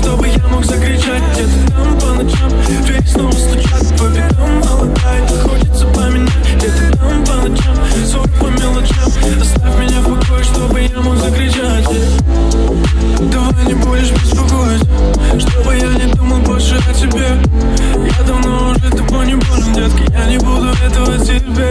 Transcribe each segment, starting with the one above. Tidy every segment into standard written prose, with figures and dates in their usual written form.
чтобы я мог закричать. Где-то там по ночам дверь снова стучат по бедам, молодая, хочется поменять. Где-то там по ночам ссор по мелочам. Оставь меня в покое, чтобы я мог закричать. Давай не будешь беспокоить, чтобы я не думал больше о тебе. Я давно уже тобой не болен, детка, я не буду этого терпеть.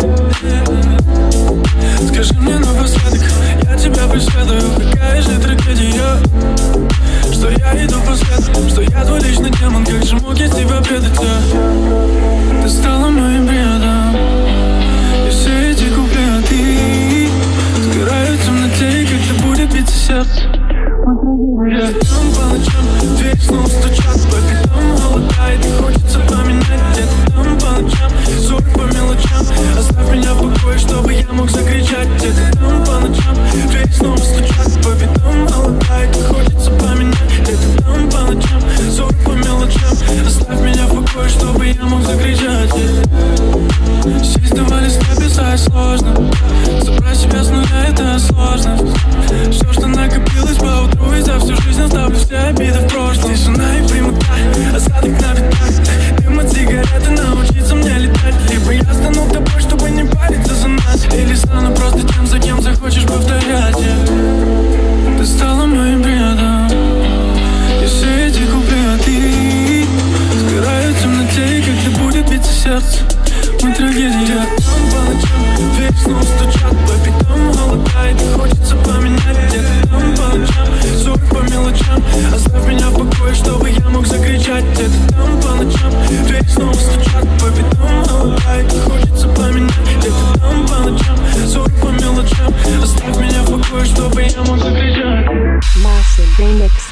Скажи мне напоследок, я тебя преследую. Какая же трагедия, что я иду по следу, что я твой личный демон. Как же мог я тебя предать? Ты стала моим бредом, и все эти куплеты сгорают в темноте, и когда будет биться сердце. Там по ночам дверь снова стучат по бедам, молодая, и хочется поменять. Где-то там по ночам ссор по мелочам. Оставь меня в покое, чтобы я мог закричать. Где-то там по ночам дверь снова стучат по бедам, молодая, и хочется поменять. Где-то там по ночам ссор по мелочам. Оставь меня в покое, чтобы я мог закричать. Сесть два листа писать сложно, собрать себя с нуля это сложно. Все, что накопилось по утру, и за всю жизнь оставлю все обиды в прошлом. Тишина и прямота, осадок на битах, дым от сигареты, научиться мне летать. Либо я стану тобой, чтобы не париться за нас, или стану просто тем, за кем захочешь повторять. Ты стала моим бредом, и все эти куплеты сгорают в темноте, и когда будет биться сердце, мы трагедия. Там по ночам дверь снова стучат по бедам, молодая, и хочется поменять. Где-то там по ночам ссор по мелочам. Оставь меня в покое, чтобы я мог закричать. Где-то там по ночам дверь снова стучат по бедам, молодая, и хочется поменять. Где-то там по ночам ссор по мелочам. Оставь меня в покое, чтобы я мог закричать. Massive Remix.